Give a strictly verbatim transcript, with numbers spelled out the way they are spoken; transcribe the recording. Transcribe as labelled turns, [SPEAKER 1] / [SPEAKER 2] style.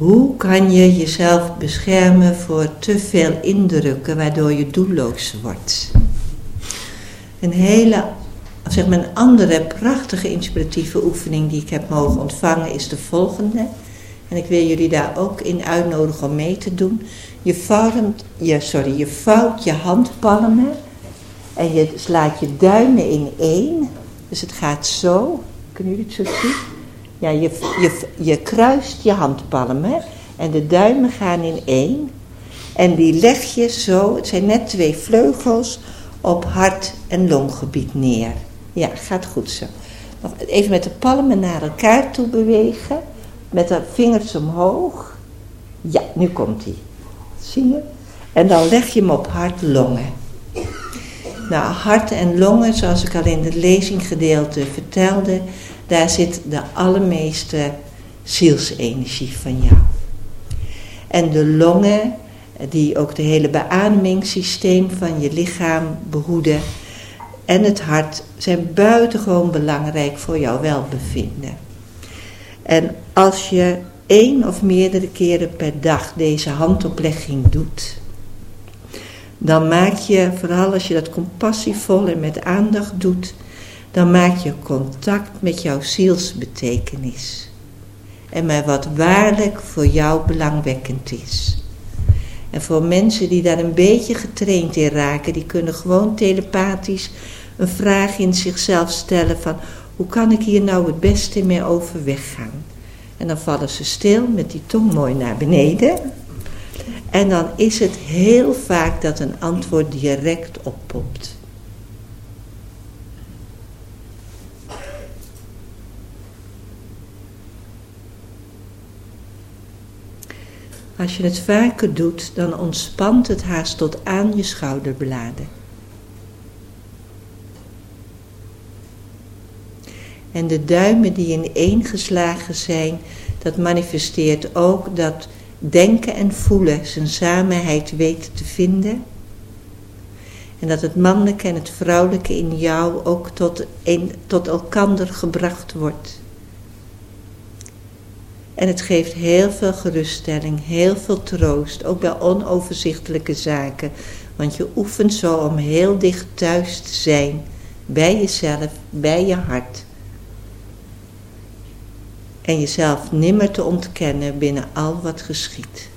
[SPEAKER 1] Hoe kan je jezelf beschermen voor te veel indrukken waardoor je doelloos wordt? Een hele, zeg maar een andere prachtige inspiratieve oefening die ik heb mogen ontvangen is de volgende. En ik wil jullie daar ook in uitnodigen om mee te doen. Je, vormt, je, sorry, je vouwt je handpalmen en je slaat je duimen in één. Dus het gaat zo. Kunnen jullie het zo zien? Ja, je, je, je kruist je handpalmen en de duimen gaan in één. En die leg je zo, het zijn net twee vleugels, op hart- en longgebied neer. Ja, gaat goed zo. Nog even met de palmen naar elkaar toe bewegen. Met de vingers omhoog. Ja, nu komt ie. Zie je? En dan leg je hem op hart-longen. Nou, hart en longen, zoals ik al in het lezinggedeelte vertelde, daar zit de allermeeste zielsenergie van jou. En de longen, die ook de hele beademingssysteem van je lichaam behoeden, en het hart zijn buitengewoon belangrijk voor jouw welbevinden. En als je één of meerdere keren per dag deze handoplegging doet, dan maak je, vooral als je dat compassievol en met aandacht doet, dan maak je contact met jouw zielsbetekenis. En met wat waarlijk voor jou belangwekkend is. En voor mensen die daar een beetje getraind in raken, die kunnen gewoon telepathisch een vraag in zichzelf stellen van, hoe kan ik hier nou het beste mee overweg gaan? En dan vallen ze stil met die tong mooi naar beneden. En dan is het heel vaak dat een antwoord direct oppopt. Als je het vaker doet, dan ontspant het haast tot aan je schouderbladen. En de duimen die ineengeslagen zijn, dat manifesteert ook dat denken en voelen zijn samenheid weet te vinden. En dat het mannelijke en het vrouwelijke in jou ook tot, een, tot elkander gebracht wordt. En het geeft heel veel geruststelling, heel veel troost, ook bij onoverzichtelijke zaken. Want je oefent zo om heel dicht thuis te zijn, bij jezelf, bij je hart. En jezelf nimmer te ontkennen binnen al wat geschiet.